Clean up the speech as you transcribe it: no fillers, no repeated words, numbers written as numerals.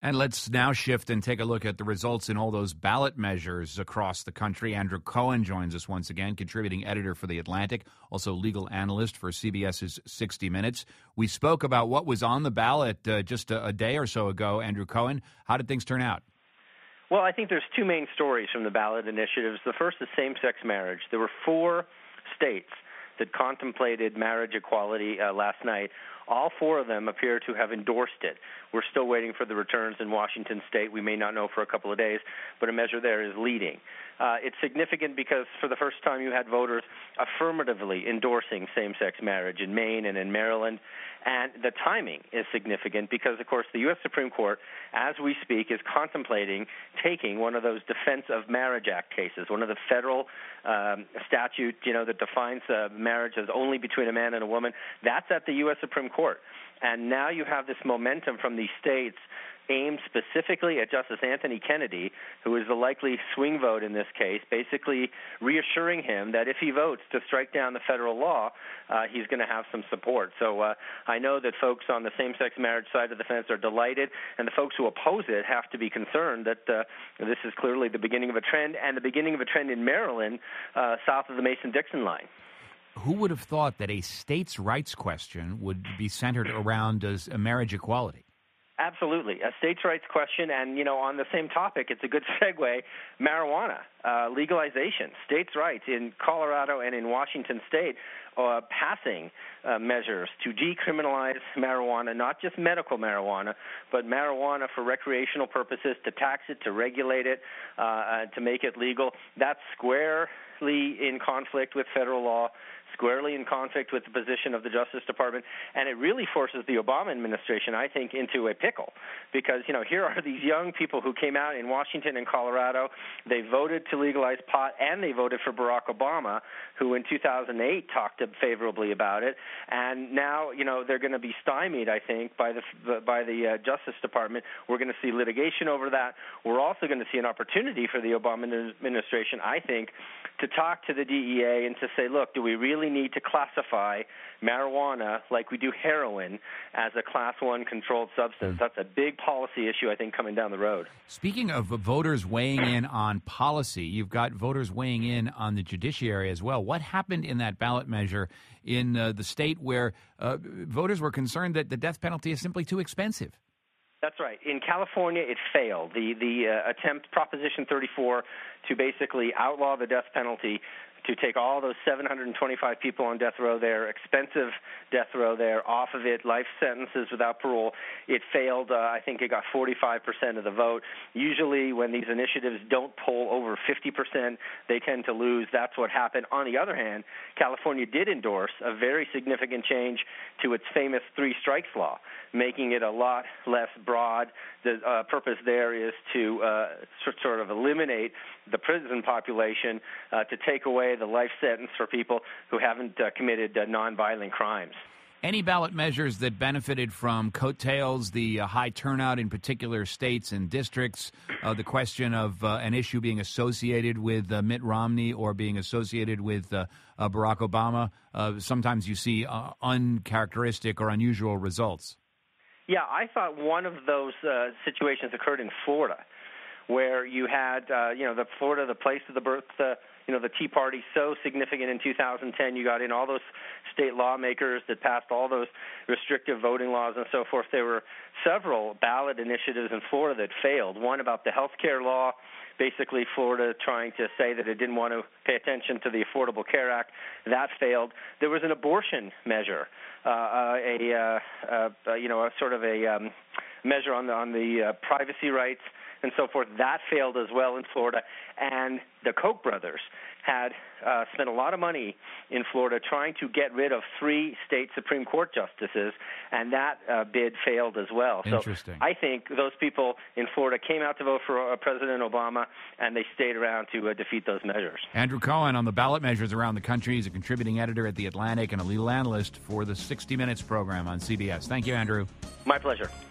And let's now shift and take a look at the results in all those ballot measures across the country. Andrew Cohen joins us once again, contributing editor for The Atlantic, also legal analyst for CBS's 60 Minutes. We spoke about what was on the ballot just a day or so ago. Andrew Cohen, how did things turn out? Well, I think there's two main stories from the ballot initiatives. The first is same-sex marriage. There were 4 states that contemplated marriage equality last night. All 4 of them appear to have endorsed it. We're still waiting for the returns in Washington State. We may not know for a couple of days, but a measure there is leading. It's significant because for the first time you had voters affirmatively endorsing same-sex marriage in Maine and in Maryland. And the timing is significant because, of course, the U.S. Supreme Court, as we speak, is contemplating taking one of those Defense of Marriage Act cases, one of the federal statute, that defines marriage as only between a man and a woman. That's at the U.S. Supreme Court. And now you have this momentum from these states aimed specifically at Justice Anthony Kennedy, who is the likely swing vote in this case, basically reassuring him that if he votes to strike down the federal law, he's going to have some support. So I know that folks on the same-sex marriage side of the fence are delighted, and the folks who oppose it have to be concerned that this is clearly the beginning of a trend, and the beginning of a trend in Maryland, south of the Mason-Dixon line. Who would have thought that a states' rights question would be centered around a marriage equality? Absolutely. A states' rights question, and, on the same topic, it's a good segue, marijuana, legalization, states' rights in Colorado and in Washington State, passing measures to decriminalize marijuana, not just medical marijuana, but marijuana for recreational purposes, to tax it, to regulate it, to make it legal. That's squarely in conflict with federal law, squarely in conflict with the position of the Justice Department, and it really forces the Obama administration, I think, into a pickle because, here are these young people who came out in Washington and Colorado. They voted to legalize pot, and they voted for Barack Obama, who in 2008 talked favorably about it, and now, they're going to be stymied, I think, by the Justice Department. We're going to see litigation over that. We're also going to see an opportunity for the Obama administration, I think, to talk to the DEA and to say, look, do we really need to classify marijuana like we do heroin as a Class 1 controlled substance? That's a big policy issue, I think, coming down the road. Speaking of voters weighing in on policy, you've got voters weighing in on the judiciary as well. What happened in that ballot measure in the state where voters were concerned that the death penalty is simply too expensive? That's right. In California, it failed. The attempt, Proposition 34, to basically outlaw the death penalty, to take all those 725 people on death row there, expensive death row there, off of it, life sentences without parole. It failed. I think it got 45% of the vote. Usually when these initiatives don't poll over 50%, they tend to lose. That's what happened. On the other hand, California did endorse a very significant change to its famous 3 strikes law, making it a lot less broad. The purpose there is to sort of eliminate the prison population, to take away the life sentence for people who haven't committed nonviolent crimes. Any ballot measures that benefited from coattails, the high turnout in particular states and districts, the question of an issue being associated with Mitt Romney or being associated with Barack Obama, sometimes you see uncharacteristic or unusual results. Yeah, I thought one of those situations occurred in Florida, where you had, the place of the birth, the Tea Party, so significant in 2010. You got in all those state lawmakers that passed all those restrictive voting laws and so forth. There were several ballot initiatives in Florida that failed. One about the health care law, basically Florida trying to say that it didn't want to pay attention to the Affordable Care Act. That failed. There was an abortion measure, measure on the privacy rights and so forth. That failed as well in Florida. And the Koch brothers had spent a lot of money in Florida trying to get rid of 3 state Supreme Court justices, and that bid failed as well. Interesting. So I think those people in Florida came out to vote for President Obama, and they stayed around to defeat those measures. Andrew Cohen on the ballot measures around the country. He's a contributing editor at The Atlantic and a legal analyst for the 60 Minutes program on CBS. Thank you, Andrew. My pleasure.